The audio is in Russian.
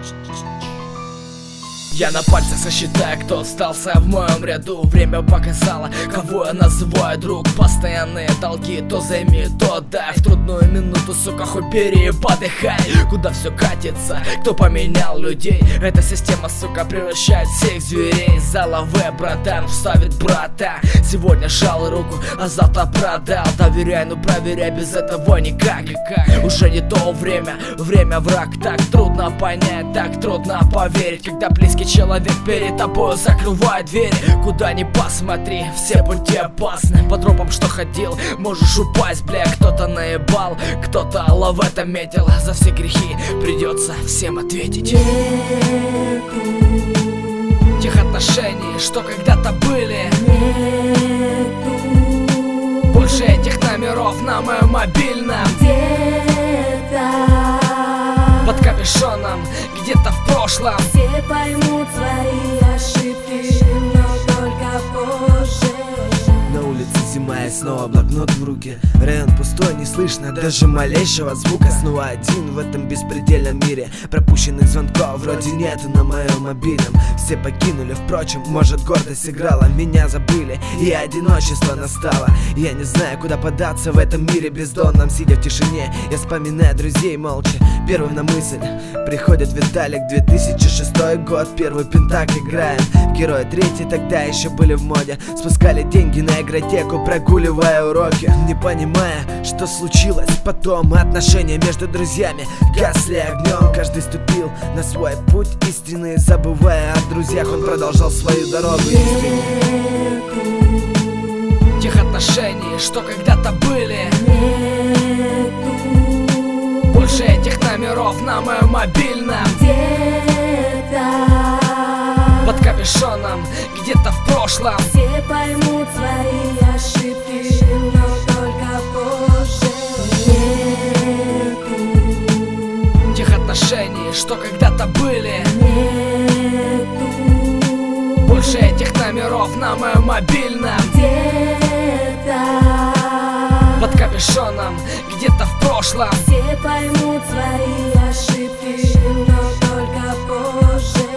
Я на пальцах сосчитаю, кто остался в моем ряду. Время показало, кого я называю друг. Постоянные долги, то займи, то отдай. В трудную минуту, сука, хоть бери и подыхай. Куда все катится, кто поменял людей? Эта система, сука, превращает всех зверей. За лавы, братан, вставит брата. Сегодня жал руку, а завтра продал. Доверяй, ну проверяй, без этого никак. Уже не то время, время враг. Так трудно понять, так трудно поверить, когда близкий человек перед тобой закрывает двери. Куда ни посмотри, все пути опасны. По тропам, что ходил, можешь упасть, бля. Кто-то наебал, кто-то лавета метил. За все грехи придется всем ответить. Нету тех отношений, что когда-то были. Нету больше этих номеров на моем мобильном. Где-то под капюшоном, где-то в прошлом. все поймут свои ошибки, но только позже. На улице зима и снова блокнот в руке. Район пустой, не слышно даже малейшего звука. Снова один в этом беспредельном мире. Пропущенных звонков вроде нету на моем мобильном. Все покинули, впрочем, может гордость играла. Меня забыли и одиночество настало. Я не знаю, куда податься в этом мире бездонном. Сидя в тишине, я вспоминаю друзей молча. Первый на мысль приходит Виталик, 2006 год, первый пентак играем. Герои третий тогда еще были в моде. Спускали деньги на игротеку, прогуливая уроки, не понимая, что случилось потом. Отношения между друзьями гасли огнем. Каждый ступил на свой путь истины, забывая о друзьях, он продолжал свою дорогу. Нету тех отношений, что когда-то были. Нету больше этих номеров на моем мобильном. где-то под капюшоном, где-то в прошлом. все поймут свои ошибки, но только позже. Нету тех отношений, что когда-то были. Нету больше этих номеров на моем мобильном. где-то под капюшоном, где-то в прошлом. все поймут свои ошибки, но только позже.